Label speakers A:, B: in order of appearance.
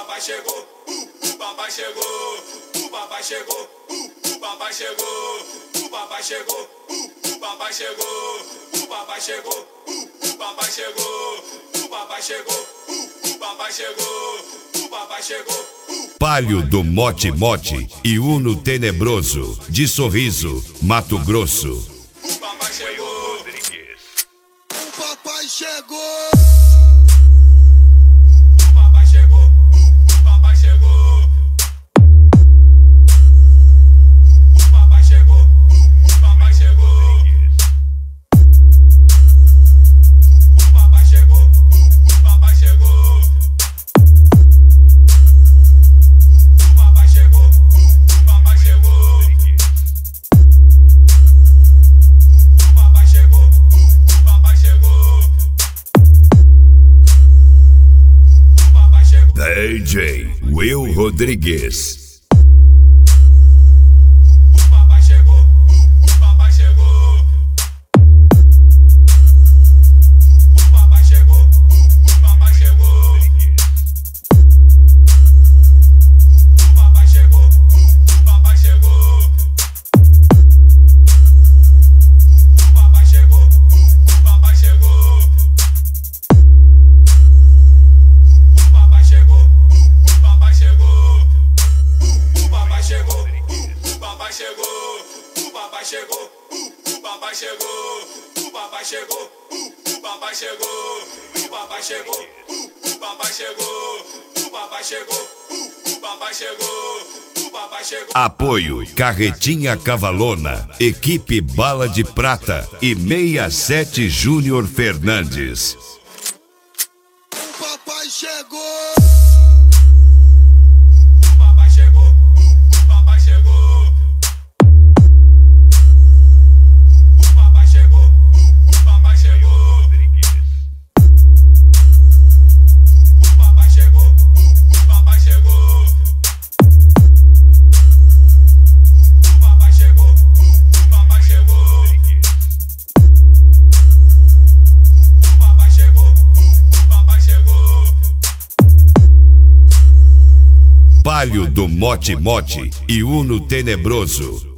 A: papai chegou, o papai chegou, o papai chegou, o papai chegou, o papai chegou, o papai chegou, o papai chegou, o papai chegou, o papai chegou, o papai chegou, o papai chegou.
B: Palio do Mote Mote e Uno Tenebroso, de Sorriso, Mato Grosso.
A: O papai chegou,
C: O papai chegou.
A: o papai chegou, o papai chegou. O papai chegou, o papai chegou. O papai chegou, o papai chegou. O papai chegou, o papai chegou. O papai chegou, o papai chegou. O papai chegou.
B: DJ Will Rodrigues.
A: O papai chegou, o papai chegou. O papai chegou, o papai chegou. O papai chegou, o papai chegou. O papai chegou, o papai chegou. O papai chegou, o papai chegou. O papai chegou, o papai chegou. O papai chegou, o papai chegou. O papai chegou, o papai chegou. O papai chegou, o papai chegou. O papai chegou, o papai chegou. O papai chegou.
B: Apoio Carretinha Cavalona, Equipe Bala de Prata e 67 Júnior Fernandes.
C: O papai chegou.
A: O papai chegou, o papai chegou. O papai chegou, o papai chegou. O papai chegou, o papai chegou. O papai chegou, o papai chegou. O papai chegou, o papai chegou.
B: Palio do Mote Mote e Uno Tenebroso,